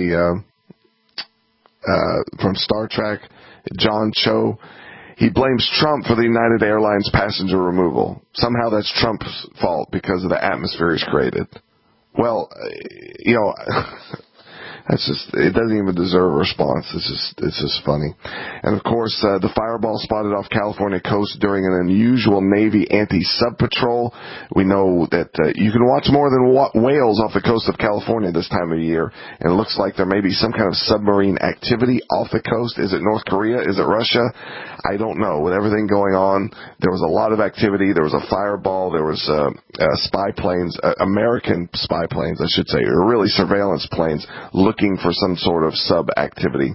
Star Trek, John Cho, he blames Trump for the United Airlines passenger removal. Somehow that's Trump's fault because of the atmosphere he's created. Well, It doesn't even deserve a response. It's just funny. And of course, the fireball spotted off California coast during an unusual Navy anti-sub patrol. We know that you can watch more than whales off the coast of California this time of year. And it looks like there may be some kind of submarine activity off the coast. Is it North Korea? Is it Russia? I don't know. With everything going on, there was a lot of activity. There was a fireball. There was spy planes, American spy planes, I should say, or really surveillance planes looking for some sort of sub-activity.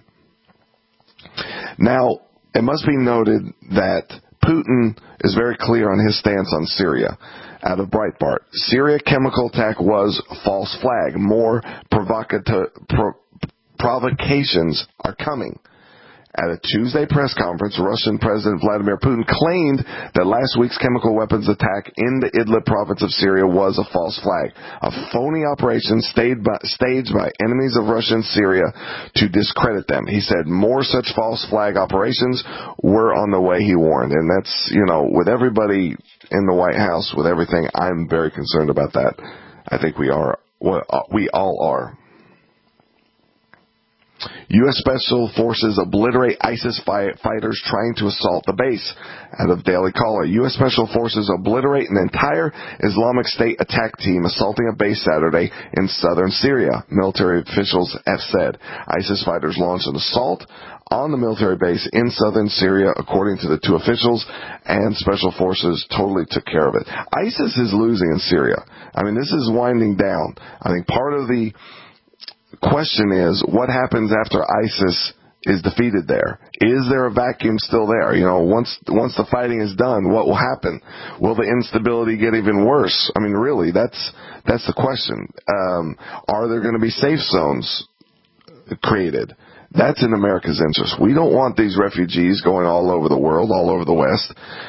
Now, it must be noted that Putin is very clear on his stance on Syria. Out of Breitbart, Syria chemical attack was false flag. More provocations are coming. At a Tuesday press conference, Russian President Vladimir Putin claimed that last week's chemical weapons attack in the Idlib province of Syria was a false flag, a phony operation staged by enemies of Russia and Syria to discredit them. He said more such false flag operations were on the way, he warned. And that's, with everybody in the White House, with everything, I'm very concerned about that. I think we all are. U.S. Special Forces obliterate ISIS fighters trying to assault the base. Out of Daily Caller, U.S. Special Forces obliterate an entire Islamic State attack team assaulting a base Saturday in southern Syria, military officials have said. ISIS fighters launched an assault on the military base in southern Syria, according to the two officials, and Special Forces totally took care of it. ISIS is losing in Syria. I mean, this is winding down. I think part of the question is, what happens after ISIS is defeated there? Is there a vacuum still there? Once the fighting is done, what will happen? Will the instability get even worse? I mean, really, that's the question. Are there going to be safe zones created? That's in America's interest. We don't want these refugees going all over the world, all over the West.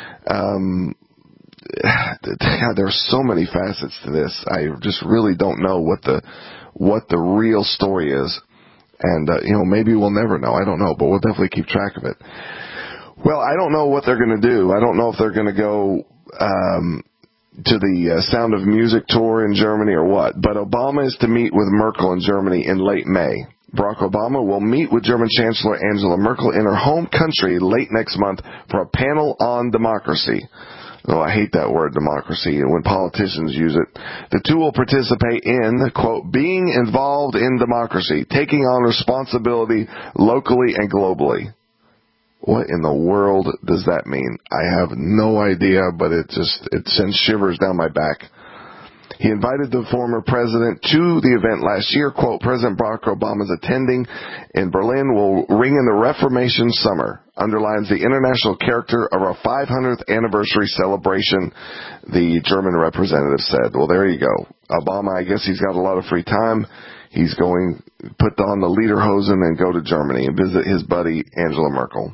There's so many facets to this. I just really don't know what the real story is. And, maybe we'll never know. I don't know, but we'll definitely keep track of it. Well, I don't know what they're going to do. I don't know if they're going to go to the Sound of Music tour in Germany or what. But Obama is to meet with Merkel in Germany in late May. Barack Obama will meet with German Chancellor Angela Merkel in her home country late next month for a panel on democracy. Oh, I hate that word, democracy, when politicians use it. The two will participate in, quote, being involved in democracy, taking on responsibility locally and globally. What in the world does that mean? I have no idea, but it sends shivers down my back. He invited the former president to the event last year. Quote, President Barack Obama's attending in Berlin will ring in the Reformation summer, underlines the international character of our 500th anniversary celebration, the German representative said. Well, there you go. Obama, I guess he's got a lot of free time. He's going to put on the lederhosen and go to Germany and visit his buddy Angela Merkel.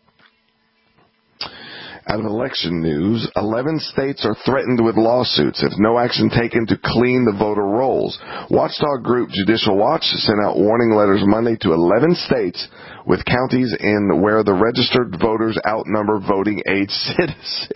Out of election news, 11 states are threatened with lawsuits if no action taken to clean the voter rolls. Watchdog group Judicial Watch sent out warning letters Monday to 11 states with counties in where the registered voters outnumber voting age citizens.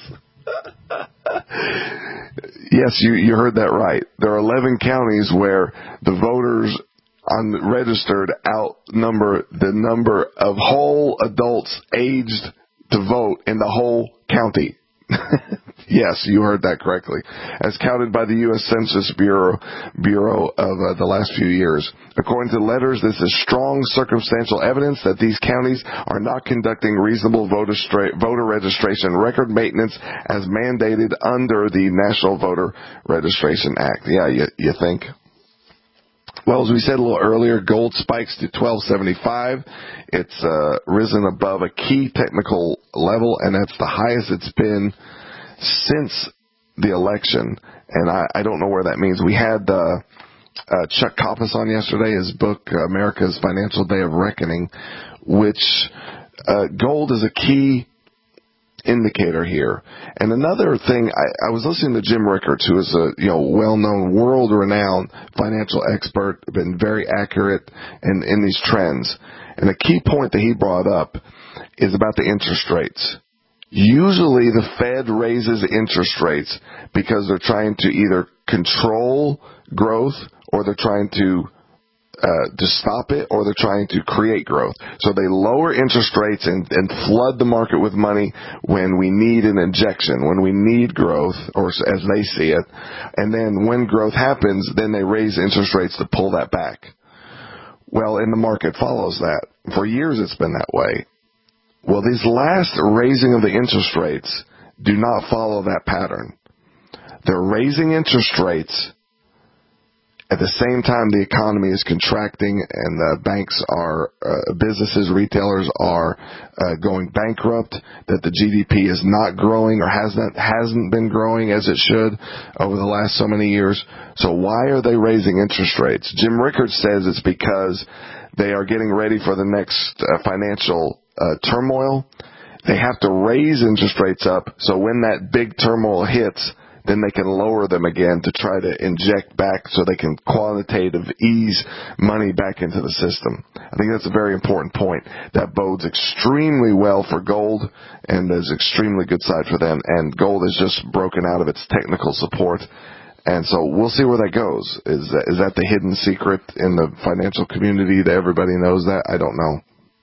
Yes, you heard that right. There are 11 counties where the voters unregistered outnumber the number of whole adults aged to vote in the whole county. Yes, you heard that correctly. As counted by the U.S. Census Bureau of the last few years. According to the letters, this is strong circumstantial evidence that these counties are not conducting reasonable voter registration record maintenance as mandated under the National Voter Registration Act. Yeah, you think? Well, as we said a little earlier, gold spikes to $12.75. It's risen above a key technical level, and that's the highest it's been since the election. And I don't know where that means. We had Chuck Copposs on yesterday, his book, America's Financial Day of Reckoning, which gold is a key indicator here. And another thing, I was listening to Jim Rickards, who is a well-known, world-renowned financial expert, been very accurate in these trends. And a key point that he brought up is about the interest rates. Usually the Fed raises interest rates because they're trying to either control growth or they're trying to to stop it, or they're trying to create growth. So they lower interest rates and flood the market with money when we need an injection, when we need growth, or as they see it. And then when growth happens, then they raise interest rates to pull that back. Well, and the market follows that. For years it's been that way. Well, these last raising of the interest rates do not follow that pattern. They're raising interest rates at the same time the economy is contracting and the banks are, businesses, retailers are going bankrupt, that the GDP is not growing or hasn't been growing as it should over the last so many years. So why are they raising interest rates? Jim Rickards says it's because they are getting ready for the next financial turmoil. They have to raise interest rates up so when that big turmoil hits, then they can lower them again to try to inject back so they can quantitative ease money back into the system. I think that's a very important point. That bodes extremely well for gold and is extremely good side for them. And gold has just broken out of its technical support. And so we'll see where that goes. Is that the hidden secret in the financial community that everybody knows that? I don't know.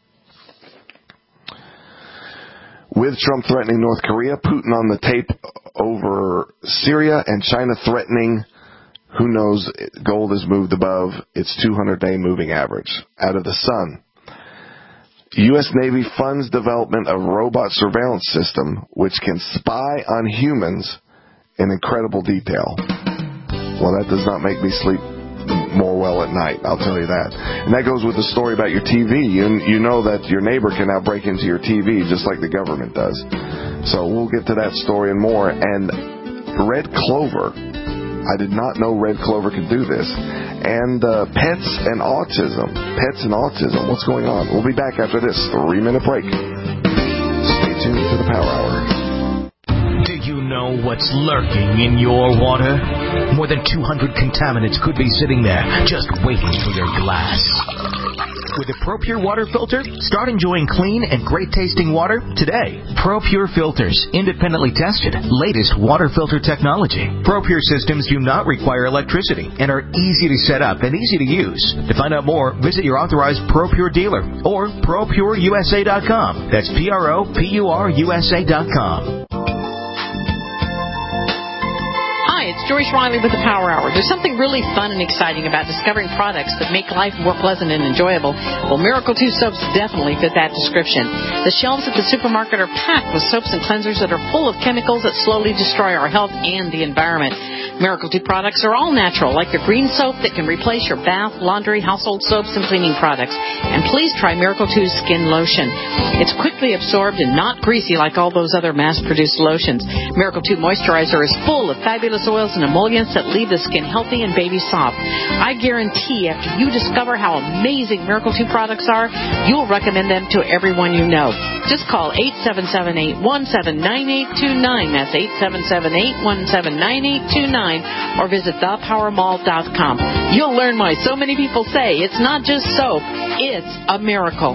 With Trump threatening North Korea, Putin on the tape over Syria, and China threatening, who knows, gold has moved above its 200-day moving average out of the sun. U.S. Navy funds development of robot surveillance system which can spy on humans in incredible detail. Well, that does not make me sleep more well at night, I'll tell you that. And that goes with the story about your TV. You know that your neighbor can now break into your TV just like the government does. So we'll get to that story and more. And red clover, I did not know red clover could do this. And pets and autism. What's going on? We'll be back after this 3-minute break. Stay tuned to the Power Hour. Do you know what's lurking in your water? More than 200 contaminants could be sitting there just waiting for your glass. With a ProPure water filter, start enjoying clean and great-tasting water today. ProPure filters, independently tested, latest water filter technology. ProPure systems do not require electricity and are easy to set up and easy to use. To find out more, visit your authorized ProPure dealer or ProPureUSA.com. That's ProPureUSA.com. It's Joyce Riley with the Power Hour. There's something really fun and exciting about discovering products that make life more pleasant and enjoyable. Well, Miracle 2 soaps definitely fit that description. The shelves at the supermarket are packed with soaps and cleansers that are full of chemicals that slowly destroy our health and the environment. Miracle 2 products are all natural, like your green soap that can replace your bath, laundry, household soaps, and cleaning products. And please try Miracle 2's skin lotion. It's quickly absorbed and not greasy like all those other mass-produced lotions. Miracle 2 moisturizer is full of fabulous oils and emollients that leave the skin healthy and baby soft. I guarantee after you discover how amazing Miracle 2 products are, you'll recommend them to everyone you know. Just call 877-817-9829. That's 877-817-9829. Or visit thepowermall.com. You'll learn why so many people say it's not just soap, it's a miracle.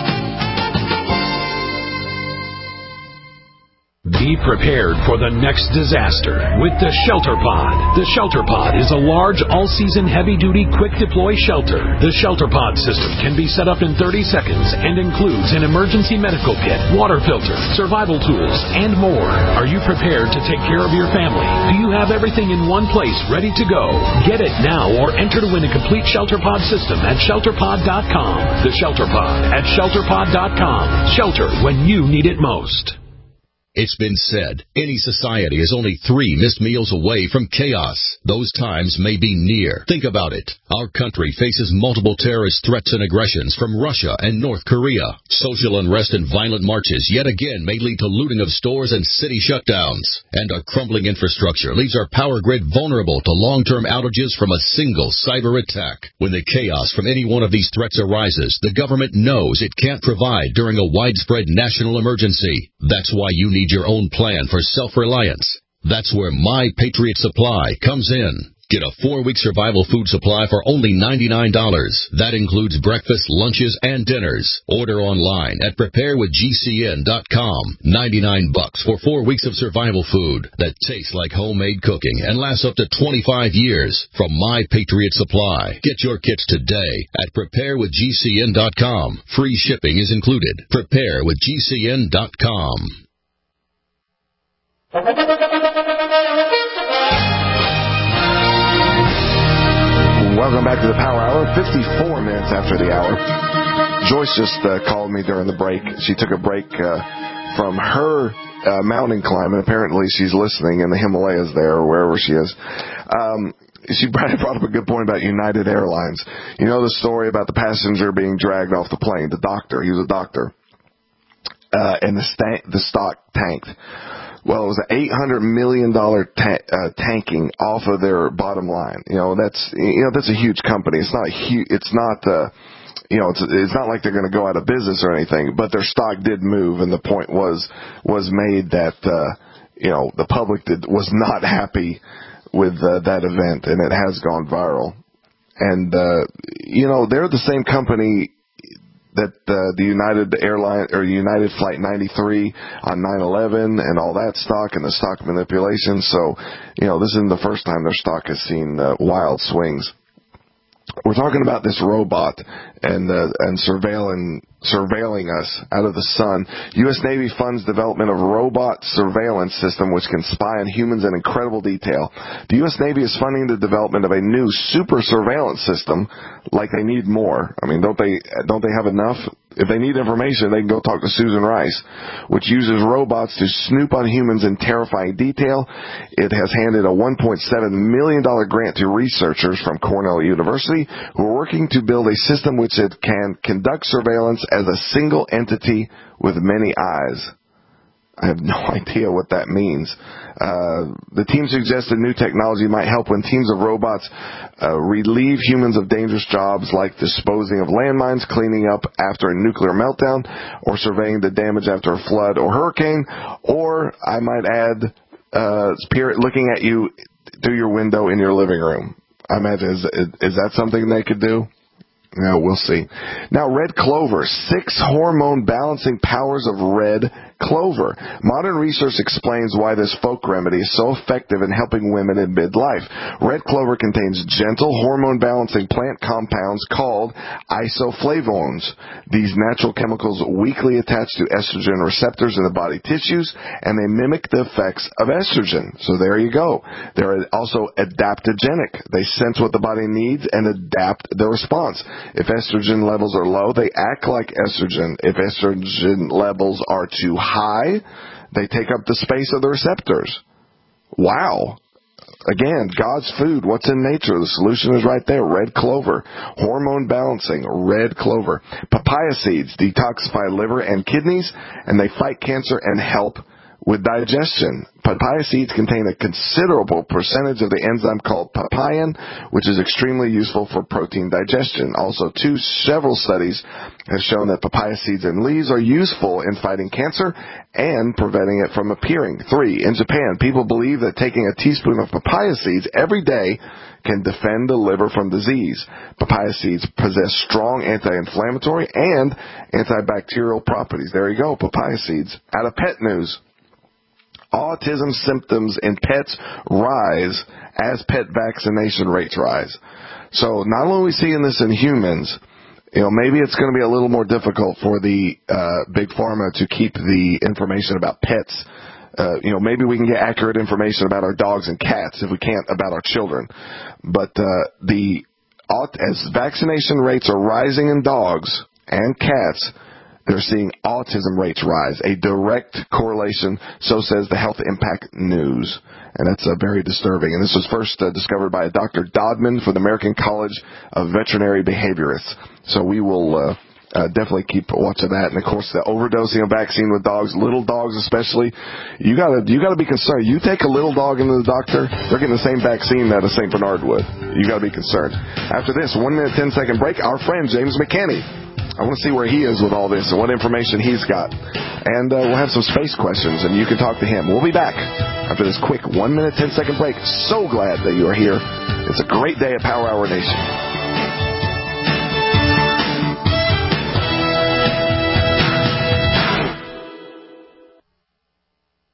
Be prepared for the next disaster with the Shelter Pod. The Shelter Pod is a large, all-season, heavy-duty, quick-deploy shelter. The Shelter Pod system can be set up in 30 seconds and includes an emergency medical kit, water filter, survival tools, and more. Are you prepared to take care of your family? Do you have everything in one place ready to go? Get it now or enter to win a complete Shelter Pod system at ShelterPod.com. The Shelter Pod at ShelterPod.com. Shelter when you need it most. It's been said, any society is only 3 missed meals away from chaos. Those times may be near. Think about it. Our country faces multiple terrorist threats and aggressions from Russia and North Korea. Social unrest and violent marches yet again may lead to looting of stores and city shutdowns. And our crumbling infrastructure leaves our power grid vulnerable to long-term outages from a single cyber attack. When the chaos from any one of these threats arises, the government knows it can't provide during a widespread national emergency. That's why you need your own plan for self-reliance. That's where My Patriot Supply comes in. Get a 4-week survival food supply for only $99. That includes breakfast, lunches, and dinners. Order online at preparewithgcn.com. $99 for 4 weeks of survival food that tastes like homemade cooking and lasts up to 25 years from My Patriot Supply. Get your kits today at preparewithgcn.com. Free shipping is included. Preparewithgcn.com. Welcome back to the Power Hour, 54 minutes after the hour. Joyce just called me during the break. She took a break from her mountain climbing. Apparently she's listening in the Himalayas there, or wherever she is. She brought up a good point about United Airlines. You know the story about the passenger being dragged off the plane, the doctor. He was a doctor. And the stock tanked. Well, it was an $800 million tanking off of their bottom line. That's a huge company. It's not it's not like they're going to go out of business or anything, but their stock did move, and the point was made that, the public was not happy with that event, and it has gone viral. And, they're the same company that the United Airline or United Flight 93 on 9/11 and all that stock and the stock manipulation. So, this isn't the first time their stock has seen wild swings. We're talking about this robot and surveilling us out of the sun. U.S. Navy funds development of robot surveillance system which can spy on humans in incredible detail. The U.S. Navy is funding the development of a new super surveillance system. Like they need more. I mean, don't they have enough? If they need information, they can go talk to Susan Rice, which uses robots to snoop on humans in terrifying detail. It has handed a $1.7 million grant to researchers from Cornell University who are working to build a system which it can conduct surveillance as a single entity with many eyes. I have no idea what that means. The team suggested new technology might help when teams of robots relieve humans of dangerous jobs like disposing of landmines, cleaning up after a nuclear meltdown, or surveying the damage after a flood or hurricane, or, I might add, looking at you through your window in your living room. I imagine, is that something they could do? No, we'll see. Now, red clover. 6 hormone balancing powers of red clover. Modern research explains why this folk remedy is so effective in helping women in midlife. Red clover contains gentle hormone balancing plant compounds called isoflavones. These natural chemicals weakly attach to estrogen receptors in the body tissues, and they mimic the effects of estrogen. So there you go. They're also adaptogenic. They sense what the body needs and adapt the response. If estrogen levels are low, they act like estrogen. If estrogen levels are too high, they take up the space of the receptors. Wow. Again, God's food. What's in nature? The solution is right there. Red clover. Hormone balancing. Red clover. Papaya seeds detoxify liver and kidneys, and they fight cancer and help with digestion. Papaya seeds contain a considerable percentage of the enzyme called papain, which is extremely useful for protein digestion. Also, several studies have shown that papaya seeds and leaves are useful in fighting cancer and preventing it from appearing. 3, in Japan, people believe that taking a teaspoon of papaya seeds every day can defend the liver from disease. Papaya seeds possess strong anti-inflammatory and antibacterial properties. There you go, papaya seeds. Out of pet news. Autism symptoms in pets rise as pet vaccination rates rise. So not only are we seeing this in humans, maybe it's going to be a little more difficult for the big pharma to keep the information about pets. Maybe we can get accurate information about our dogs and cats if we can't about our children. But as vaccination rates are rising in dogs and cats, they're seeing autism rates rise, a direct correlation, so says the Health Impact News. And that's very disturbing. And this was first discovered by Dr. Dodman from the American College of Veterinary Behaviorists. So we will definitely keep watch of that. And, of course, the overdosing of vaccine with dogs, little dogs especially, you gotta be concerned. You take a little dog into the doctor, they're getting the same vaccine that a St. Bernard would. You got to be concerned. After this 1 minute, 10-second break, our friend James McKinney. I want to see where he is with all this and what information he's got. And we'll have some space questions, and you can talk to him. We'll be back after this quick 1 minute, 10-second break. So glad that you are here. It's a great day at Power Hour Nation.